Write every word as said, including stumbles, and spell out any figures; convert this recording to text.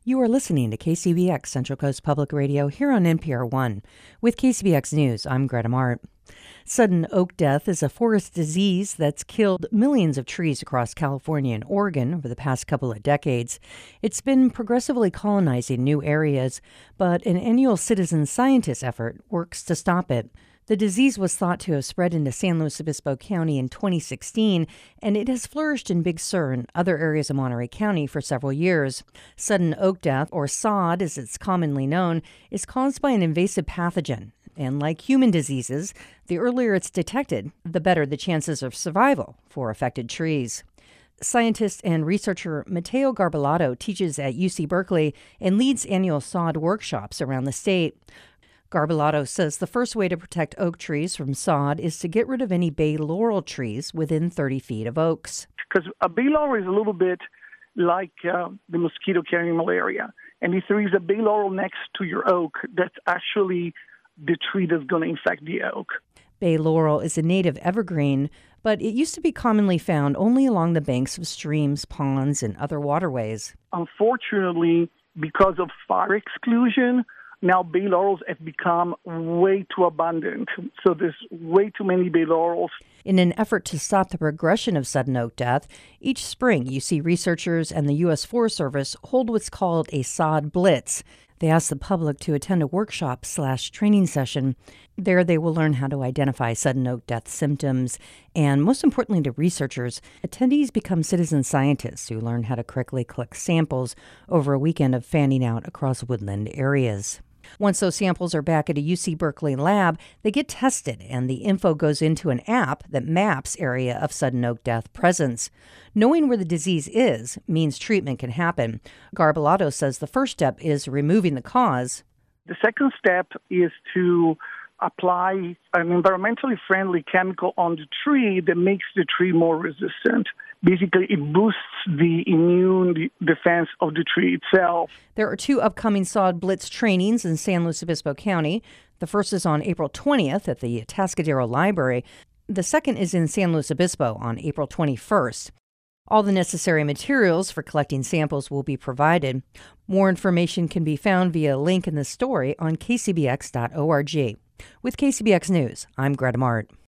You are listening to K C B X Central Coast Public Radio here on N P R one. With K C B X News, I'm Greta Mart. Sudden oak death is a forest disease that's killed millions of trees across California and Oregon over the past couple of decades. It's been progressively colonizing new areas, but an annual citizen scientist effort works to stop it. The disease was thought to have spread into San Luis Obispo County in twenty sixteen, and it has flourished in Big Sur and other areas of Monterey County for several years. Sudden oak death, or S O D as it's commonly known, is caused by an invasive pathogen. And like human diseases, the earlier it's detected, the better the chances of survival for affected trees. Scientist and researcher Matteo Garballato teaches at U C Berkeley and leads annual S O D workshops around the state. Garballato says the first way to protect oak trees from S O D is to get rid of any bay laurel trees within thirty feet of oaks. Because a bay laurel is a little bit like uh, the mosquito carrying malaria. And if there is a bay laurel next to your oak, that's actually the tree that's going to infect the oak. Bay laurel is a native evergreen, but it used to be commonly found only along the banks of streams, ponds, and other waterways. Unfortunately, because of fire exclusion, now bay laurels have become way too abundant. So there's way too many bay laurels. In an effort to stop the progression of sudden oak death, each spring you see researchers and the U S Forest Service hold what's called a S O D Blitz. They ask the public to attend a workshop slash training session. There they will learn how to identify sudden oak death symptoms, and most importantly to researchers, attendees become citizen scientists who learn how to correctly collect samples over a weekend of fanning out across woodland areas. Once those samples are back at a U C Berkeley lab, they get tested and the info goes into an app that maps area of sudden oak death presence. Knowing where the disease is means treatment can happen. Garballato says the first step is removing the cause. The second step is to apply an environmentally friendly chemical on the tree that makes the tree more resistant. Basically, it boosts the immune defense of the tree itself. There are two upcoming S O D Blitz trainings in San Luis Obispo County. The first is on April twentieth at the Atascadero Library. The second is in San Luis Obispo on April twenty-first. All the necessary materials for collecting samples will be provided. More information can be found via a link in the story on k c b x dot org. With K C B X News, I'm Greta Mart.